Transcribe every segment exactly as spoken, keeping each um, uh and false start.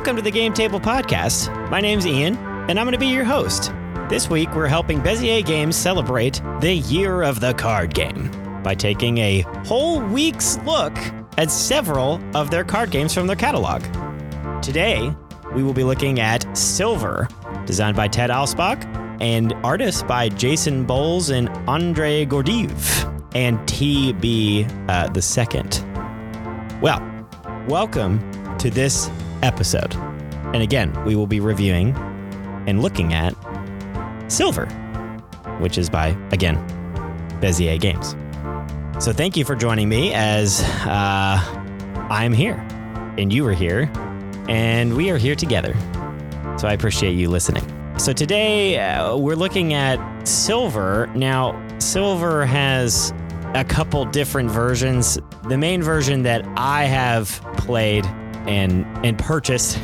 Welcome to the Game Table Podcast. My name's Ian, and I'm going to be your host. This week, we're helping Bezier Games celebrate the Year of the Card Game by taking a whole week's look at several of their card games from their catalog. Today, we will be looking at Silver, designed by Ted Alspach, and artists by Jason Bowles and Andre Gurdjieff, and T B uh, the Second. Well, welcome to this episode. And again, we will be reviewing and looking at Silver, which is by, again, Bezier Games. So thank you for joining me as uh, I'm here, and you are here, and we are here together. So I appreciate you listening. So today, uh, we're looking at Silver. Now, Silver has a couple different versions. The main version that I have played and and purchased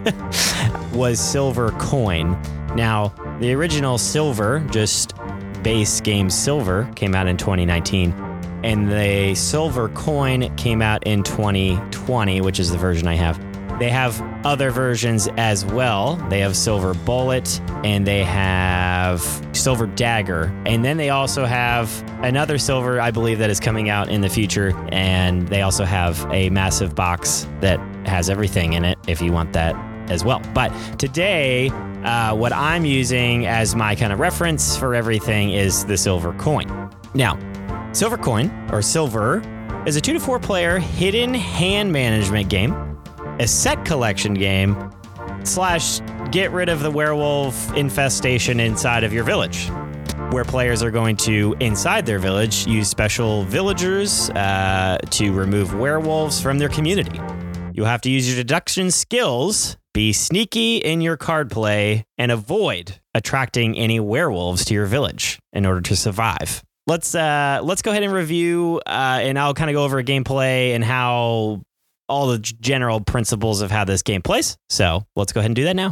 was Silver Coin. Now, the original Silver, just base game Silver, came out in twenty nineteen, and the Silver Coin came out in twenty twenty, which is the version I have. They have other versions as well. They have Silver Bullet, and they have Silver Dagger. And then they also have another Silver, I believe, that is coming out in the future. And they also have a massive box that has everything in it, if you want that as well. But today, uh, what I'm using as my kind of reference for everything is the Silver Coin. Now, Silver Coin, or Silver, is a two to four player hidden hand management game, a set collection game, slash get rid of the werewolf infestation inside of your village, where players are going to, inside their village, use special villagers uh, to remove werewolves from their community. You'll have to use your deduction skills, be sneaky in your card play, and avoid attracting any werewolves to your village in order to survive. Let's uh, let's go ahead and review, uh, and I'll kind of go over gameplay and how all the general principles of how this game plays. So let's go ahead and do that now.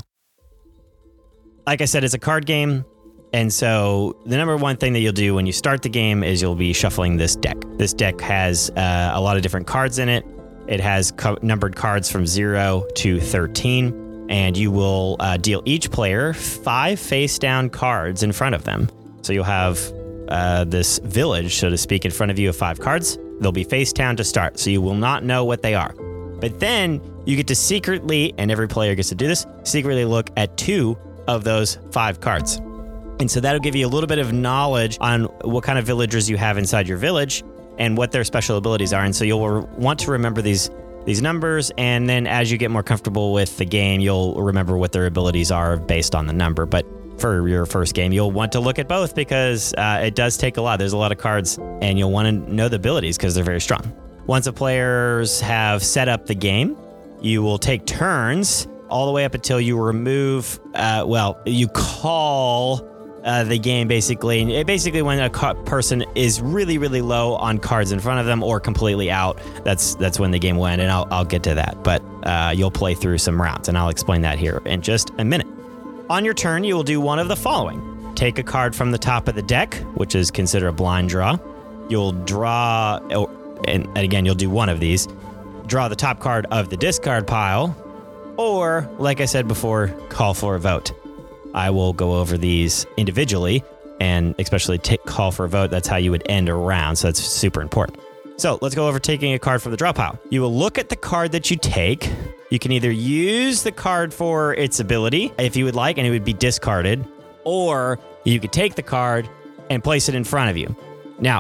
Like I said, it's a card game. And so the number one thing that you'll do when you start the game is you'll be shuffling this deck. This deck has uh, a lot of different cards in it. It has co- numbered cards from zero to thirteen. And you will uh, deal each player five face down cards in front of them. So you'll have uh, this village, so to speak, in front of you of five cards. They'll be face down to start, so you will not know what they are. But then you get to secretly, and every player gets to do this, secretly look at two of those five cards. And so that'll give you a little bit of knowledge on what kind of villagers you have inside your village and what their special abilities are. And so you'll want to remember these these numbers, and then as you get more comfortable with the game, you'll remember what their abilities are based on the number. But for your first game, you'll want to look at both because uh, it does take a lot. There's a lot of cards, and you'll want to know the abilities because they're very strong. Once the players have set up the game, you will take turns all the way up until you remove, uh, well, you call uh, the game basically. And it basically when a ca- person is really, really low on cards in front of them or completely out, that's that's when the game will end, and I'll, I'll get to that. But uh, you'll play through some rounds, and I'll explain that here in just a minute. On your turn, you will do one of the following. Take a card from the top of the deck, which is considered a blind draw. You'll draw... Oh, And, and again, you'll do one of these. Draw the top card of the discard pile, or, like I said before, call for a vote. I will go over these individually, and especially t- call for a vote. That's how you would end a round, so that's super important. So let's go over taking a card from the draw pile. You will look at the card that you take. You can either use the card for its ability, if you would like, and it would be discarded, or you could take the card and place it in front of you. Now,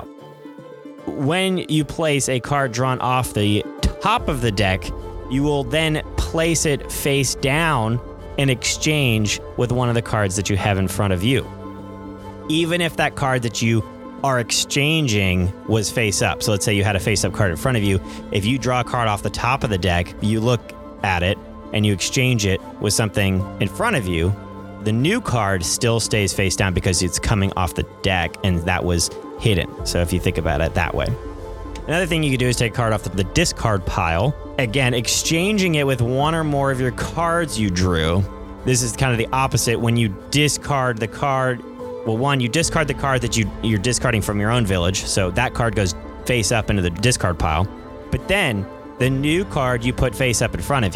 when you place a card drawn off the top of the deck, you will then place it face down in exchange with one of the cards that you have in front of you. Even if that card that you are exchanging was face up. So let's say you had a face up card in front of you. If you draw a card off the top of the deck, you look at it and you exchange it with something in front of you, the new card still stays face down because it's coming off the deck and that was hidden. So if you think about it that way. Another thing you could do is take a card off the discard pile. Again, exchanging it with one or more of your cards you drew. This is kind of the opposite. When you discard the card, well, one, you discard the card that you, you're discarding from your own village. So that card goes face up into the discard pile. But then the new card you put face up in front of you.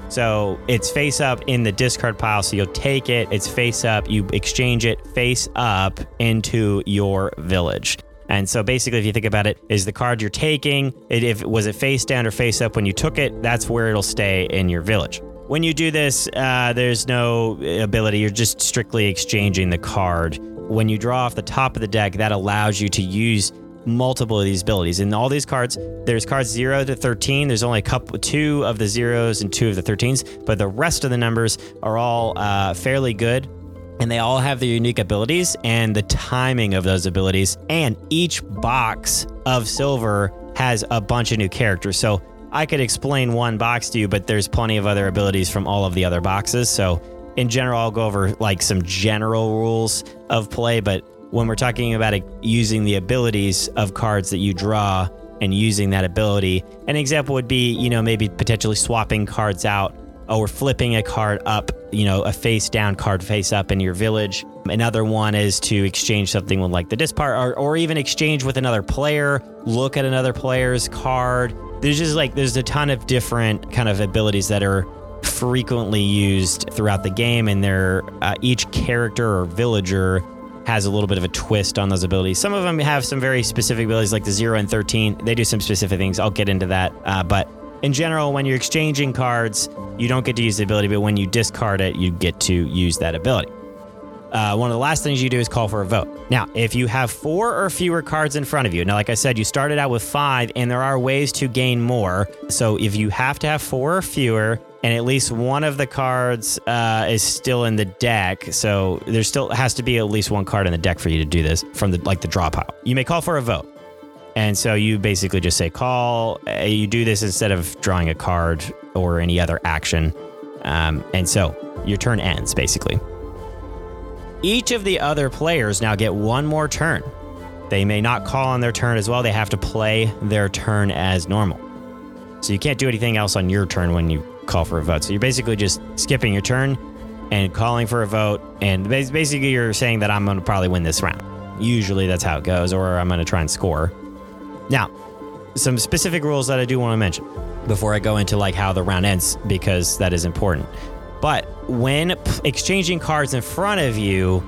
So it's face up in the discard pile. So you'll take it, it's face up, you exchange it face up into your village. And so basically, if you think about it, is the card you're taking, it, if was it face down or face up when you took it, that's where it'll stay in your village. When you do this, uh, there's no ability. You're just strictly exchanging the card. When you draw off the top of the deck, that allows you to use multiple of these abilities. In all these cards, there's cards zero to thirteen. There's only a couple, two of the zeros and two of the thirteens, but the rest of the numbers are all uh, fairly good. And they all have their unique abilities and the timing of those abilities. And each box of silver has a bunch of new characters. So I could explain one box to you, but there's plenty of other abilities from all of the other boxes. So in general, I'll go over like some general rules of play. But when we're talking about it, using the abilities of cards that you draw and using that ability, an example would be, you know, maybe potentially swapping cards out or flipping a card up, you know, a face down card face up in your village. Another one is to exchange something with like the discard, or, or even exchange with another player, look at another player's card. There's just like, there's a ton of different kind of abilities that are frequently used throughout the game, and they're, uh, each character or villager has a little bit of a twist on those abilities. Some of them have some very specific abilities like the zero and thirteen. They do some specific things. I'll get into that. Uh, but in general, when you're exchanging cards, you don't get to use the ability, but when you discard it, you get to use that ability. Uh, one of the last things you do is call for a vote. Now, if you have four or fewer cards in front of you, now, like I said, you started out with five, and there are ways to gain more. So if you have to have four or fewer, and at least one of the cards uh, is still in the deck, so there still has to be at least one card in the deck for you to do this from the like the draw pile. You may call for a vote. And so you basically just say call. You do this instead of drawing a card or any other action. Um, and so your turn ends, basically. Each of the other players now get one more turn. They may not call on their turn as well. They have to play their turn as normal. So you can't do anything else on your turn when you call for a vote. So you're basically just skipping your turn and calling for a vote. And basically you're saying that I'm going to probably win this round. Usually that's how it goes, or I'm going to try and score. Now, some specific rules that I do want to mention before I go into like how the round ends, because that is important. But when p- exchanging cards in front of you,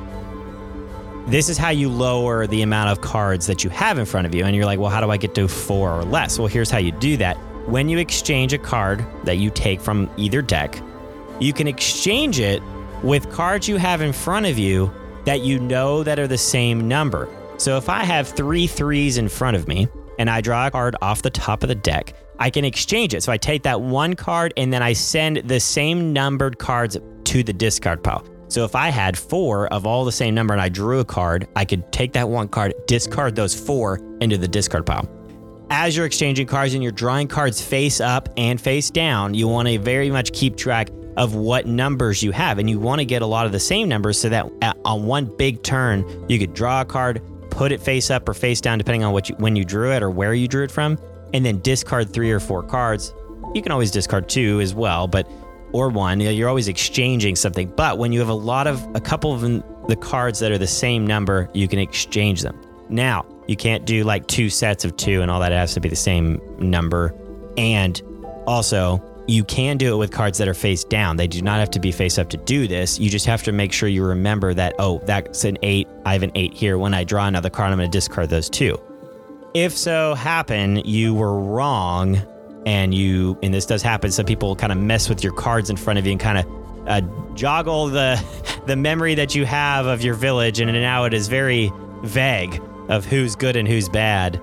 this is how you lower the amount of cards that you have in front of you. And you're like, well, how do I get to four or less? Well, here's how you do that. When you exchange a card that you take from either deck, you can exchange it with cards you have in front of you that you know that are the same number. So if I have three threes in front of me, and I draw a card off the top of the deck, I can exchange it. So I take that one card and then I send the same numbered cards to the discard pile. So if I had four of all the same number and I drew a card, I could take that one card, discard those four into the discard pile. As you're exchanging cards and you're drawing cards face up and face down, you want to very much keep track of what numbers you have. And you want to get a lot of the same numbers so that on one big turn, you could draw a card, put it face up or face down, depending on what you, when you drew it or where you drew it from, and then discard three or four cards. You can always discard two as well, but or one. You're always exchanging something. But when you have a lot of a couple of the cards that are the same number, you can exchange them. Now, you can't do like two sets of two and all that. It has to be the same number. And also, you can do it with cards that are face down. They do not have to be face up to do this. You just have to make sure you remember that, oh, that's an eight. I have an eight here. When I draw another card, I'm going to discard those two. If so happen you were wrong, and you, and this does happen, some people kind of mess with your cards in front of you and kind of uh, joggle the the memory that you have of your village, and now it is very vague of who's good and who's bad.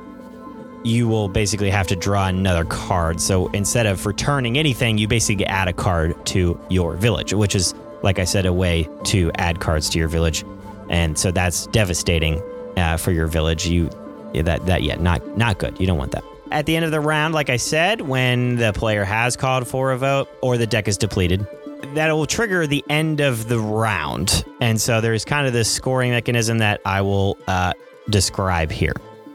You will basically have to draw another card. So instead of returning anything, you basically add a card to your village, which is, like I said, a way to add cards to your village. And so that's devastating uh, for your village. You that that yeah, not not good. You don't want that. At the end of the round, like I said, when the player has called for a vote or the deck is depleted, that will trigger the end of the round. And so there's kind of this scoring mechanism that I will uh, describe here.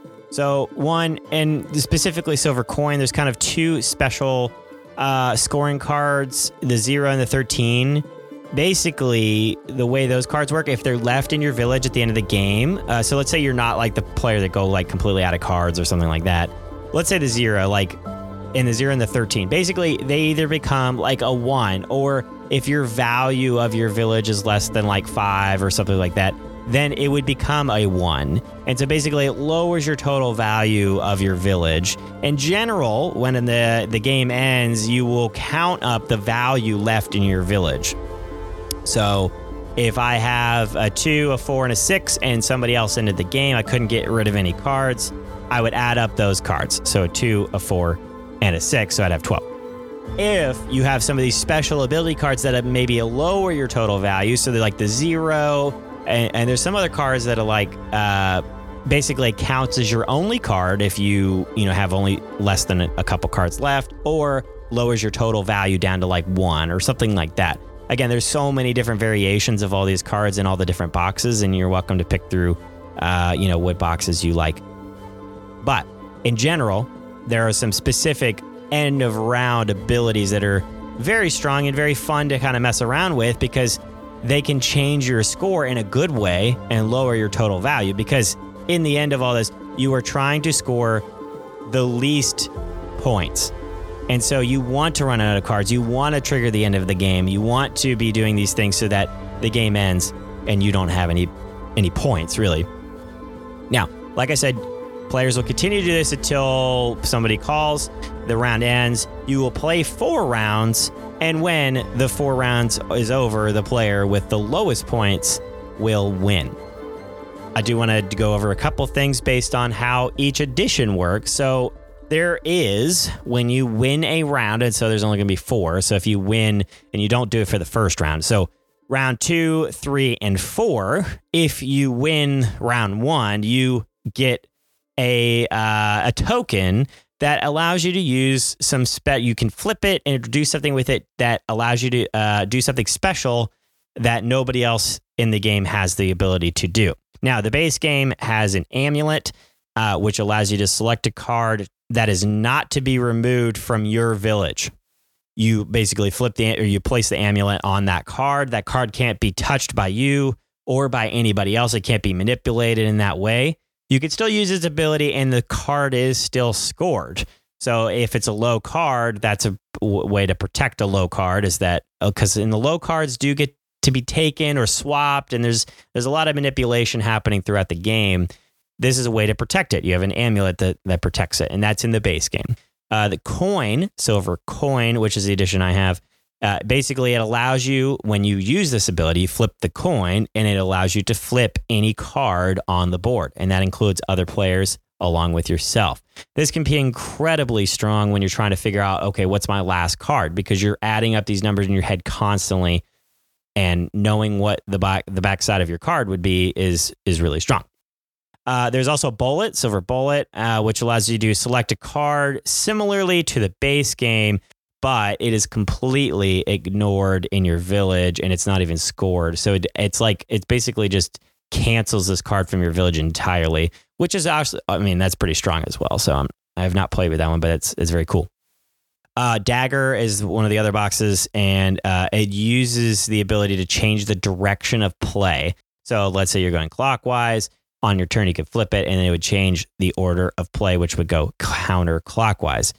So one, and specifically Silver Coin, there's kind of two special uh, scoring cards, the zero and the thirteen. Basically, the way those cards work, if they're left in your village at the end of the game, uh, so let's say you're not like the player that go like completely out of cards or something like that. Let's say the zero, like and the zero and the thirteen. Basically, they either become like a one, or if your value of your village is less than like five or something like that, then it would become a one. And so basically it lowers your total value of your village. In general, when in the, the game ends, you will count up the value left in your village. So if I have a two, a four, and a six, and somebody else ended the game, I couldn't get rid of any cards, I would add up those cards. So a two, a four, and a six, so I'd have twelve. If you have some of these special ability cards that maybe lower your total value, so they're like the zero, and, and there's some other cards that are like uh, basically counts as your only card if you you know have only less than a, a couple cards left, or lowers your total value down to like one or something like that. Again, there's so many different variations of all these cards in all the different boxes, and you're welcome to pick through uh, you know what boxes you like. But in general, there are some specific end of round abilities that are very strong and very fun to kind of mess around with, because they can change your score in a good way and lower your total value. Because in the end of all this, you are trying to score the least points. And so you want to run out of cards. You want to trigger the end of the game. You want to be doing these things so that the game ends and you don't have any any points, really. Now, like I said, players will continue to do this until somebody calls, the round ends. You will play four rounds, and when the four rounds is over, the player with the lowest points will win. I do want to go over a couple things based on how each edition works. So there is, when you win a round, and so there's only going to be four. So if you win, and you don't do it for the first round. So round two, three, and four, if you win round one, you get a uh, a token that allows you to use some spe- you can flip it and do something with it that allows you to uh, do something special that nobody else in the game has the ability to do. Now, the base game has an amulet, uh, which allows you to select a card that is not to be removed from your village. You basically flip the or you place the amulet on that card. That card can't be touched by you or by anybody else. It can't be manipulated in that way. You can still use its ability, and the card is still scored. So if it's a low card, that's a w- way to protect a low card, is that because in the low cards do get to be taken or swapped, and there's there's a lot of manipulation happening throughout the game. This is a way to protect it. You have an amulet that, that protects it, and that's in the base game. Uh, the coin, silver coin, which is the edition I have, uh, basically it allows you, when you use this ability, you flip the coin, and it allows you to flip any card on the board, and that includes other players along with yourself. This can be incredibly strong when you're trying to figure out, okay, what's my last card? Because you're adding up these numbers in your head constantly, and knowing what the back the backside of your card would be is is really strong. Uh, there's also Bullet, Silver Bullet, uh, which allows you to select a card similarly to the base game, but it is completely ignored in your village, and it's not even scored. So it, it's like, it basically just cancels this card from your village entirely, which is actually, I mean, that's pretty strong as well. So I'm, I have not played with that one, but it's it's very cool. Uh, Dagger is one of the other boxes, and uh, it uses the ability to change the direction of play. So let's say you're going clockwise. On your turn, you could flip it, and it would change the order of play, which would go counterclockwise.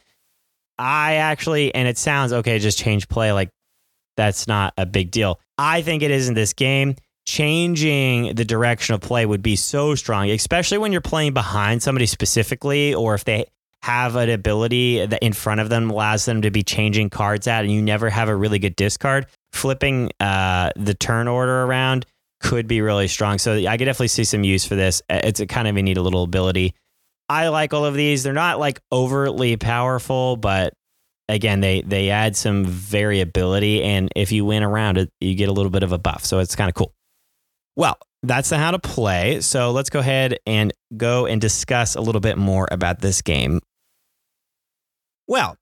I actually, and it sounds okay, just change play, like that's not a big deal. I think it is in this game. Changing the direction of play would be so strong, especially when you're playing behind somebody specifically, or if they have an ability that in front of them allows them to be changing cards out, and you never have a really good discard. Flipping uh, the turn order around could be really strong. So I could definitely see some use for this. It's a kind of a neat little ability. I like all of these. They're not like overtly powerful, but again, they, they add some variability. And if you win around it, you get a little bit of a buff. So it's kind of cool. Well, that's the how to play. So let's go ahead and go and discuss a little bit more about this game. Well,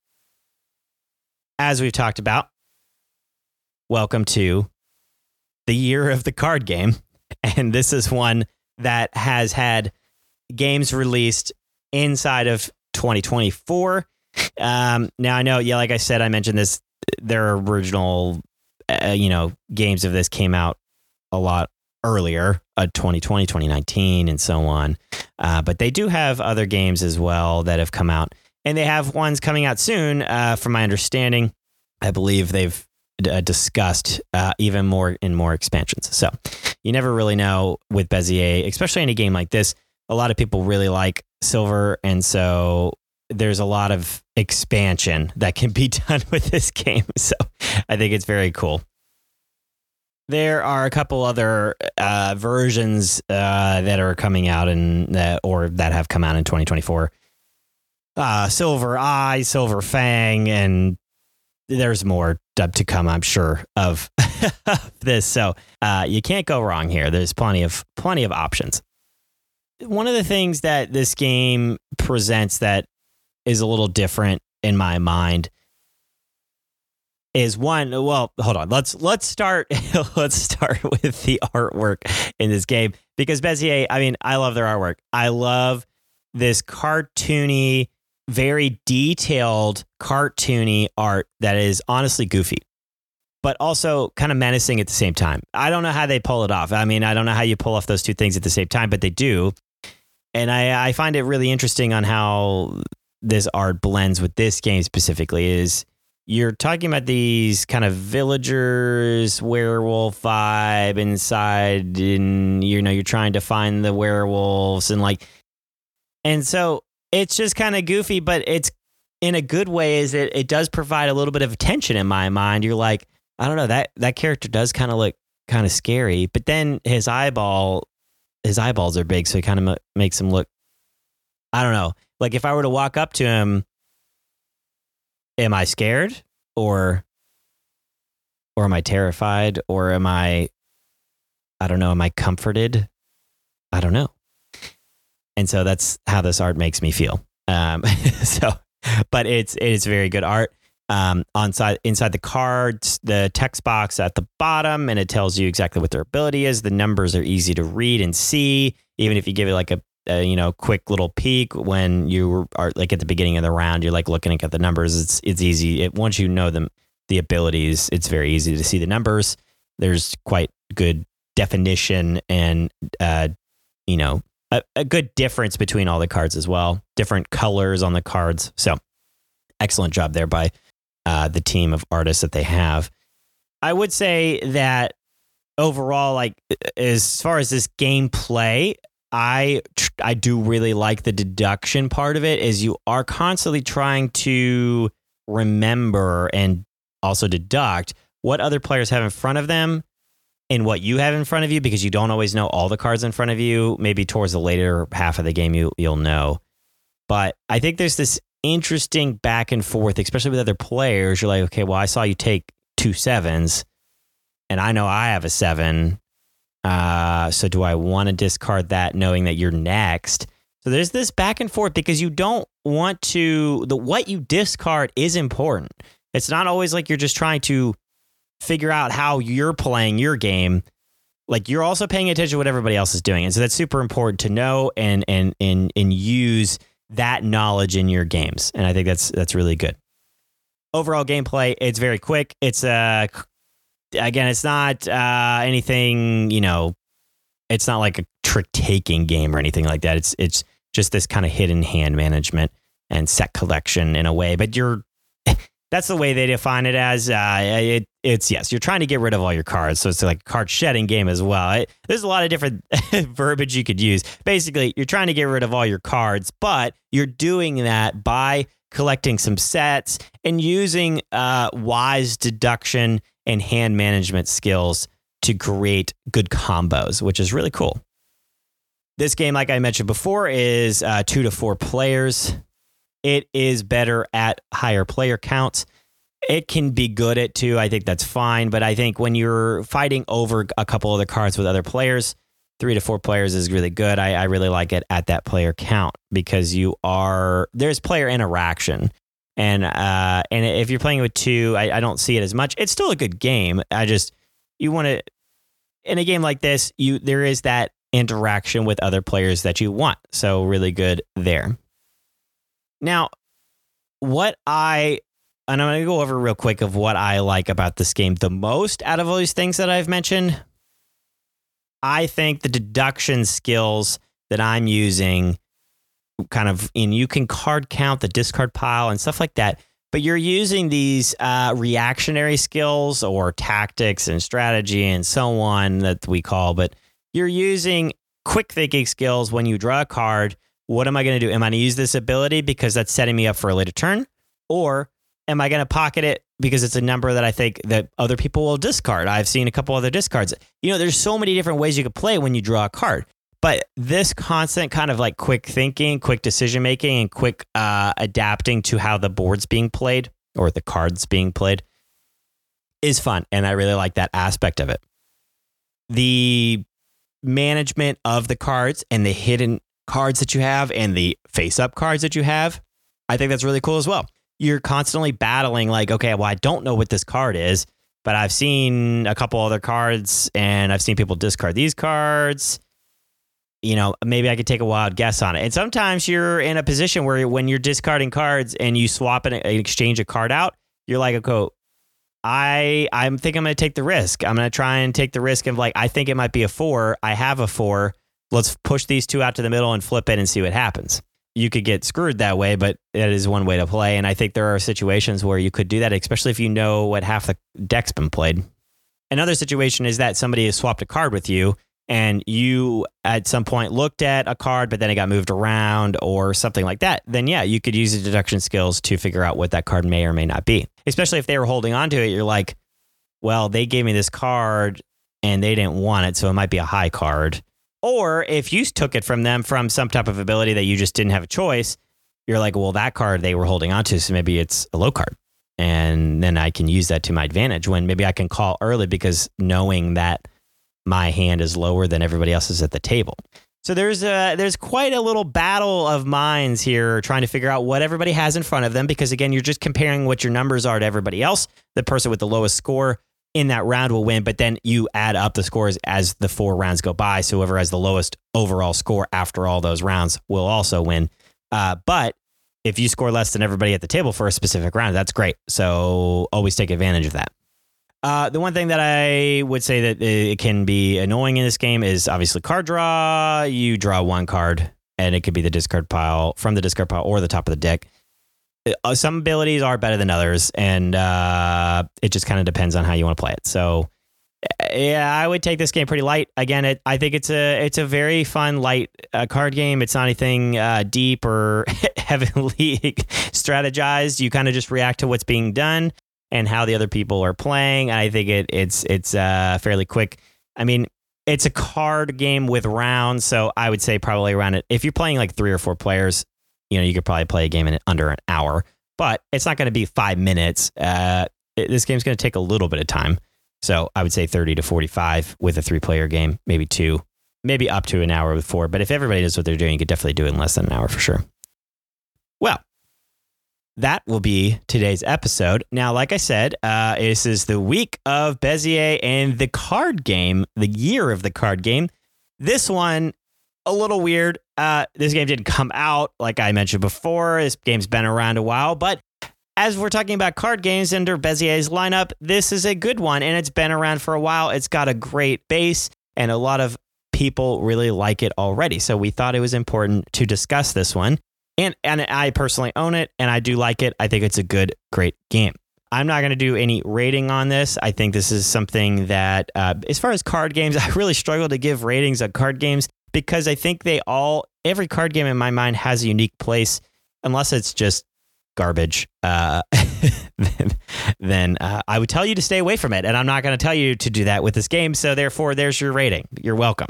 as we've talked about, welcome to the year of the card game. And this is one that has had games released inside of twenty twenty-four. Um, now I know, yeah, like I said, I mentioned this, their original, uh, you know, games of this came out a lot earlier, uh, twenty twenty, twenty nineteen, and so on. Uh, but they do have other games as well that have come out. And they have ones coming out soon, uh, from my understanding. I believe they've uh, discussed uh, even more in more expansions. So you never really know with Bezier, especially in a game like this. A lot of people really like Silver, and so there's a lot of expansion that can be done with this game. So I think it's very cool. There are a couple other uh, versions uh, that are coming out in, uh, or that have come out in twenty twenty-four. Uh, Silver Eye, Silver Fang, and there's more to come, I'm sure, of this. So uh, you can't go wrong here. There's plenty of plenty of options. One of the things that this game presents that is a little different in my mind is one. Well, hold on. Let's let's start. let's start with the artwork in this game, because Bezier, I mean, I love their artwork. I love this cartoony, very detailed, cartoony art that is honestly goofy, but also kind of menacing at the same time. I don't know how they pull it off. I mean, I don't know how you pull off those two things at the same time, but they do. And I, I find it really interesting on how this art blends with this game specifically. Is you're talking about these kind of villagers, werewolf vibe inside, and you know, you're trying to find the werewolves, and like, and so it's just kind of goofy, but it's in a good way. Is it? It does provide a little bit of tension in my mind. You're like, I don't know, that that character does kind of look kind of scary, but then his eyeball, his eyeballs are big, so it kind of m- makes him look, I don't know. Like if I were to walk up to him, am I scared, or or am I terrified, or am I, I don't know, am I comforted? I don't know. And so that's how this art makes me feel. Um, so, but it's it's very good art. Um, on side, inside the cards, the text box at the bottom, and it tells you exactly what their ability is. The numbers are easy to read and see, even if you give it like a, a you know quick little peek when you are like at the beginning of the round. You're like looking at the numbers. It's it's easy. It, once you know them, the abilities, it's very easy to see the numbers. There's quite good definition and uh, you know a, a good difference between all the cards as well. Different colors on the cards. So excellent job there by Uh, the team of artists that they have. I would say that overall, like as far as this gameplay, I I do really like the deduction part of it. Is you are constantly trying to remember and also deduct what other players have in front of them and what you have in front of you, because you don't always know all the cards in front of you. Maybe towards the later half of the game, you you'll know. But I think there's this interesting back and forth, especially with other players. You're like, okay, well, I saw you take two sevens, and I know I have a seven. Uh, so do I want to discard that, knowing that you're next? So there's this back and forth, because you don't want to. The what you discard is important. It's not always like you're just trying to figure out how you're playing your game. Like you're also paying attention to what everybody else is doing, and so that's super important to know and and and and use that knowledge in your games. And I think that's that's really good. Overall gameplay, it's very quick. It's uh again, it's not uh anything, you know, it's not like a trick taking game or anything like that. It's it's just this kind of hidden hand management and set collection in a way. But you're that's the way they define it as. Uh, it, it's, yes, you're trying to get rid of all your cards. So it's like a card shedding game as well. It, there's a lot of different verbiage you could use. Basically, you're trying to get rid of all your cards, but you're doing that by collecting some sets and using uh, wise deduction and hand management skills to create good combos, which is really cool. This game, like I mentioned before, is uh, two to four players. It is better at higher player counts. It can be good at two. I think that's fine. But I think when you're fighting over a couple of the cards with other players, three to four players is really good. I, I really like it at that player count, because you are there's player interaction. And uh, and if you're playing with two, I, I don't see it as much. It's still a good game. I just, you want to, in a game like this, you there is that interaction with other players that you want. So really good there. Now, what I, and I'm going to go over real quick of what I like about this game the most out of all these things that I've mentioned. I think the deduction skills that I'm using kind of in, you can card count the discard pile and stuff like that. But you're using these uh, reactionary skills or tactics and strategy and so on that we call, but you're using quick thinking skills when you draw a card. What am I going to do? Am I going to use this ability because that's setting me up for a later turn? Or am I going to pocket it because it's a number that I think that other people will discard? I've seen a couple other discards. You know, there's so many different ways you could play when you draw a card. But this constant kind of like quick thinking, quick decision making, and quick uh, adapting to how the board's being played or the cards being played is fun. And I really like that aspect of it. The management of the cards and the hidden cards that you have and the face up cards that you have, I think that's really cool as well. You're constantly battling like, okay, well, I don't know what this card is, but I've seen a couple other cards and I've seen people discard these cards. You know, maybe I could take a wild guess on it. And sometimes you're in a position where when you're discarding cards and you swap and exchange a card out, you're like, okay, I I think I'm going to take the risk. I'm going to try and take the risk of like, I think it might be a four. I have a four. Let's push these two out to the middle and flip it and see what happens. You could get screwed that way, but that is one way to play. And I think there are situations where you could do that, especially if you know what half the deck's been played. Another situation is that somebody has swapped a card with you and you at some point looked at a card, but then it got moved around or something like that. Then yeah, you could use the deduction skills to figure out what that card may or may not be. Especially if they were holding on to it, you're like, well, they gave me this card and they didn't want it, so it might be a high card. Or if you took it from them from some type of ability that you just didn't have a choice, you're like, well, that card they were holding on to, so maybe it's a low card. And then I can use that to my advantage when maybe I can call early because knowing that my hand is lower than everybody else's at the table. So there's a, there's quite a little battle of minds here trying to figure out what everybody has in front of them. Because again, you're just comparing what your numbers are to everybody else. The person with the lowest score in that round will win, but then you add up the scores as the four rounds go by. So whoever has the lowest overall score after all those rounds will also win. Uh, but if you score less than everybody at the table for a specific round, that's great. So always take advantage of that. Uh, the one thing that I would say that it can be annoying in this game is obviously card draw. You draw one card and it could be the discard pile from the discard pile or the top of the deck. Uh, some abilities are better than others, and uh, it just kind of depends on how you want to play it. So yeah, I would take this game pretty light. Again, it, I think it's a it's a very fun, light uh, card game. It's not anything uh, deep or heavily strategized. You kind of just react to what's being done and how the other people are playing. I think it it's it's uh, fairly quick. I mean, it's a card game with rounds, so I would say probably around it. If you're playing like three or four players, you know, you could probably play a game in under an hour, but it's not going to be five minutes. Uh, it, this game's going to take a little bit of time. So I would say thirty to forty-five with a three player game, maybe two, maybe up to an hour with four. But if everybody does what they're doing, you could definitely do it in less than an hour for sure. Well, that will be today's episode. Now, like I said, uh, this is the week of Bezier and the card game, the year of the card game. This one, a little weird. Uh, this game didn't come out, like I mentioned before. This game's been around a while, but as we're talking about card games under Bezier's lineup, this is a good one, and it's been around for a while. It's got a great base, and a lot of people really like it already. So we thought it was important to discuss this one. And and I personally own it, and I do like it. I think it's a good, great game. I'm not going to do any rating on this. I think this is something that, uh, as far as card games, I really struggle to give ratings on card games because I think they all, every card game in my mind has a unique place, unless it's just garbage. Uh, then then uh, I would tell you to stay away from it, and I'm not going to tell you to do that with this game. So therefore, there's your rating. You're welcome.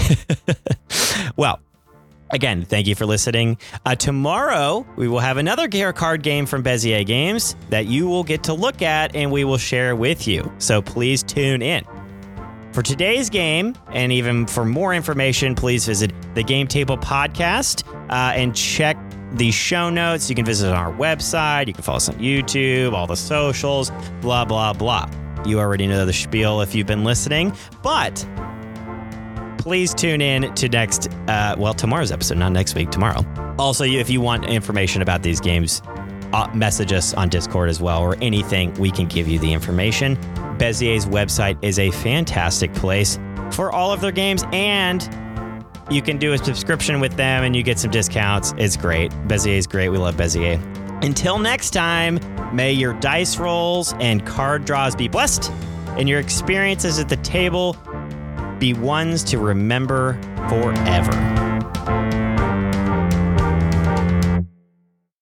Well, again, thank you for listening. Uh, tomorrow, we will have another card game from Bezier Games that you will get to look at and we will share with you. So please tune in. For today's game, and even for more information, please visit the Game Table Podcast uh, and check the show notes. You can visit our website. You can follow us on YouTube, all the socials, blah, blah, blah. You already know the spiel if you've been listening, but please tune in to next, uh, well, tomorrow's episode, not next week, tomorrow. Also, if you want information about these games, uh, message us on Discord as well, or anything, we can give you the information. Bezier's website is a fantastic place for all of their games, and You can do a subscription with them and you get some discounts. It's great. Bezier is great. We love Bezier. Until next time, may your dice rolls and card draws be blessed, and your experiences at the table be ones to remember forever.